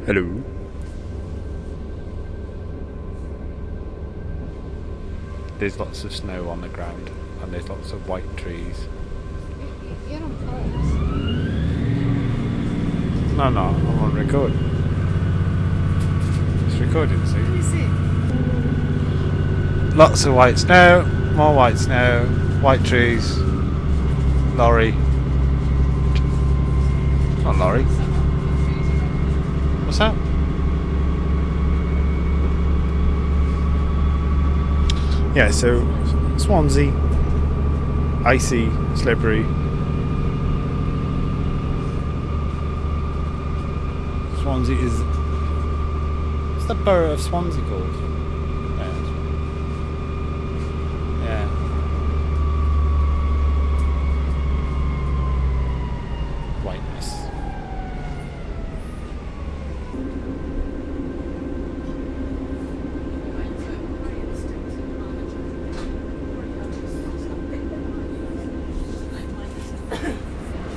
Hello. There's lots of snow on the ground, and there's lots of white trees. You're on pause. No, I'm on record. It's recording, see? Is it? Lots of white snow, more white snow, white trees, lorry. It's not a lorry. What's that? Yeah, so Swansea, icy, slippery. Swansea is... What's the borough of Swansea called?